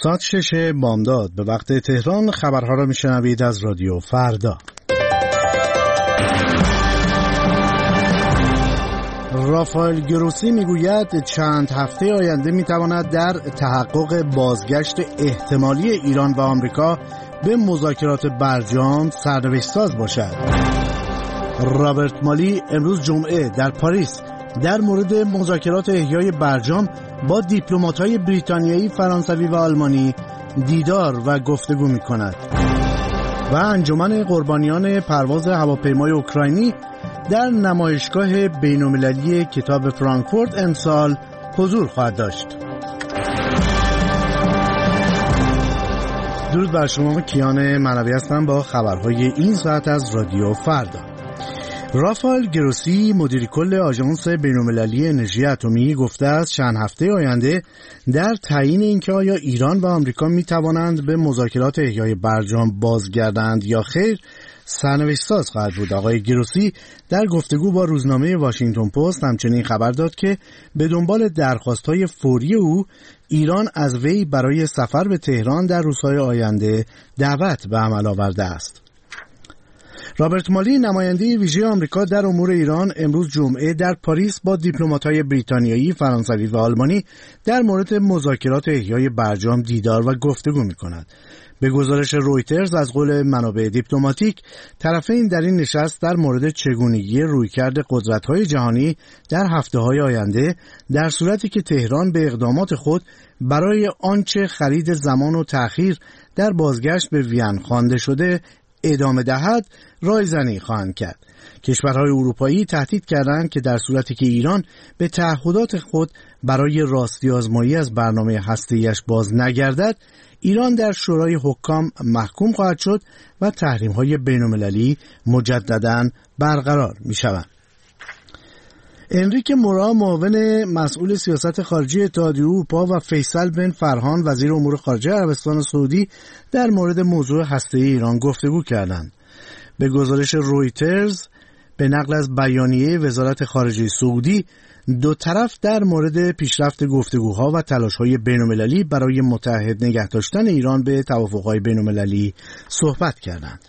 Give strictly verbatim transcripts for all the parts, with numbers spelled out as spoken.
ساعت شش بامداد به وقت تهران خبرها را میشنوید از رادیو فردا. رافائل گروسی میگوید چند هفته آینده میتواند در تحقق بازگشت احتمالی ایران و آمریکا به مذاکرات برجام سرنوشت ساز باشد. رابرت مالی امروز جمعه در پاریس در مورد مذاکرات احیای برجام با دیپلمات‌های بریتانیایی، فرانسوی و آلمانی دیدار و گفتگو می‌کند. و انجمن قربانیان پرواز هواپیمای اوکراینی در نمایشگاه بین‌المللی کتاب فرانکفورت امسال حضور خواهد داشت. درود بر شما، کیان منوی هستم با خبرهای این ساعت از رادیو فردا. رافائل گروسی مدیر کل آژانس بین‌المللی انرژی اتمی گفته است چند هفته آینده در تعیین اینکه آیا ایران و آمریکا می توانند به مذاکرات احیای برجام بازگردند یا خیر سرنوشت ساز خواهد بود. آقای گروسی در گفتگو با روزنامه واشنگتن پست همچنین خبر داد که به دنبال درخواست‌های فوری او ایران از وی برای سفر به تهران در روزهای آینده دعوت به عمل آورده است. رابرت مالی نماینده ویژه آمریکا در امور ایران امروز جمعه در پاریس با دیپلمات‌های بریتانیایی، فرانسوی و آلمانی در مورد مذاکرات احیای برجام دیدار و گفتگو می‌کند. به گزارش رویترز از قول منابع دیپلماتیک، طرفین در این نشست در مورد چگونگی رویکرد قدرت‌های جهانی در هفته‌های آینده در صورتی که تهران به اقدامات خود برای آنچه خرید زمان و تأخیر در بازگشت به وین خوانده شده ادامه دهد رایزنی خواهند کرد. کشورهای اروپایی تهدید کردند که در صورتی که ایران به تعهدات خود برای راستی آزمایی از برنامه هسته‌ایش باز نگردد، ایران در شورای حکام محکوم خواهد شد و تحریم‌های بین‌المللی مجدداً برقرار می‌شوند. انریک مورا معاون مسئول سیاست خارجی اتحادیه اروپا و فیصل بن فرهان وزیر امور خارجه عربستان سعودی در مورد موضوع هسته‌ای ایران گفتگو کردند. به گزارش رویترز به نقل از بیانیه وزارت خارجه سعودی، دو طرف در مورد پیشرفت گفتگوها و تلاش‌های بین‌المللی برای متحد نگه داشتن ایران به توافق‌های بین‌المللی صحبت کردند.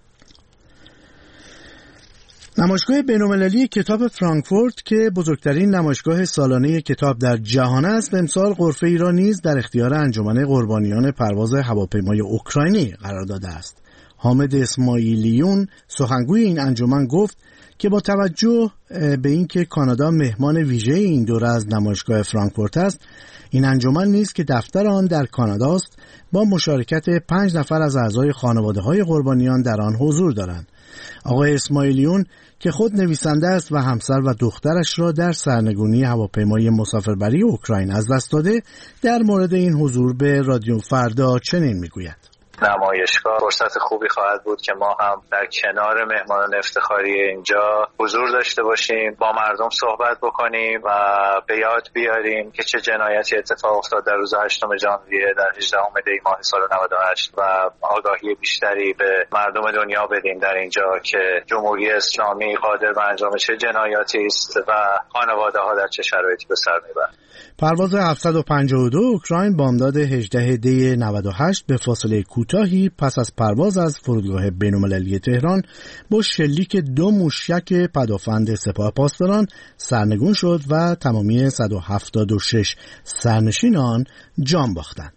نمایشگاه بین‌المللی کتاب فرانکفورت که بزرگترین نمایشگاه سالانه کتاب در جهان است، امسال غرفه‌ای را نیز در اختیار انجمن قربانیان پرواز هواپیمای اوکراینی قرار داده است. حامد اسماعیلیون سخنگوی این انجمن گفت که با توجه به اینکه کانادا مهمان ویژه این دوره از نمایشگاه فرانکفورت است، این انجمن نیز که دفتر آن در کانادا است با مشارکت پنج نفر از اعضای خانواده‌های قربانیان در آن حضور دارند. آقای اسماعیلیون که خود نویسنده است و همسر و دخترش را در سرنگونی هواپیمای مسافربری اوکراین از دست داده، در مورد این حضور به رادیو فردا چنین میگوید: نمایشگاه فرصت خوبی خواهد بود که ما هم در کنار مهمانان افتخاری اینجا حضور داشته باشیم، با مردم صحبت بکنیم و به یاد بیاریم که چه جنایتی اتفاق افتاد در روز هشتم ژانویه در هجدهم دی ماه سال نود و هشت و آگاهی بیشتری به مردم دنیا بدیم در اینجا که جمهوری اسلامی قادر به انجام چه جنایاتی است و خانواده‌ها در چه شرایطی به سر میبرند. پرواز هفتصد و پنجاه و دو اوکراین بامداد هجدهم دی نود و هشت به فاصله کوتاهی پس از پرواز از فرودگاه بین‌المللی تهران با شلیک دو موشک پدافند سپاه پاسداران سرنگون شد و تمامی صد و هفتاد و شش سرنشین آن جان باختند.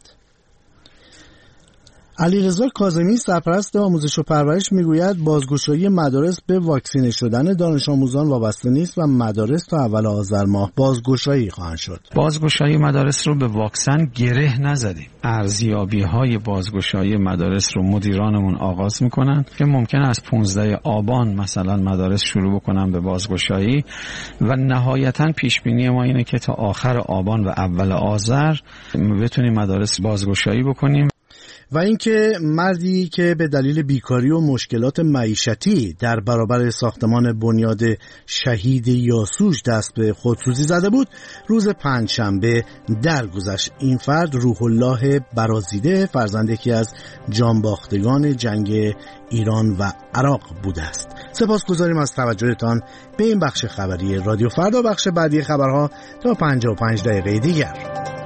علیرضا کاظمی سرپرست آموزش و پرورش میگوید بازگشایی مدارس به واکسینه شدن دانش آموزان وابسته نیست و مدارس تا اول آذر ماه بازگشایی خواهند شد. بازگشایی مدارس رو به واکسن گره نزدیم. ارزیابی‌های بازگشایی مدارس رو مدیرانمون آغاز میکنن که ممکنه از پانزده آبان مثلا مدارس شروع بکنن به بازگشایی و نهایتاً پیش بینی ما اینه که تا آخر آبان و اول آذر بتونیم مدارس بازگشایی بکنیم. و اینکه مردی که به دلیل بیکاری و مشکلات معیشتی در برابر ساختمان بنیاد شهید یاسوج دست به خودسوزی زده بود، روز پنجشنبه درگذشت. این فرد روح الله برازیده فرزند یکی از جانباختگان جنگ ایران و عراق بوده است. سپاسگزاریم از توجهتان به این بخش خبری رادیو فردا. بخش بعدی خبرها تا پنجاه و پنج دقیقه دیگر.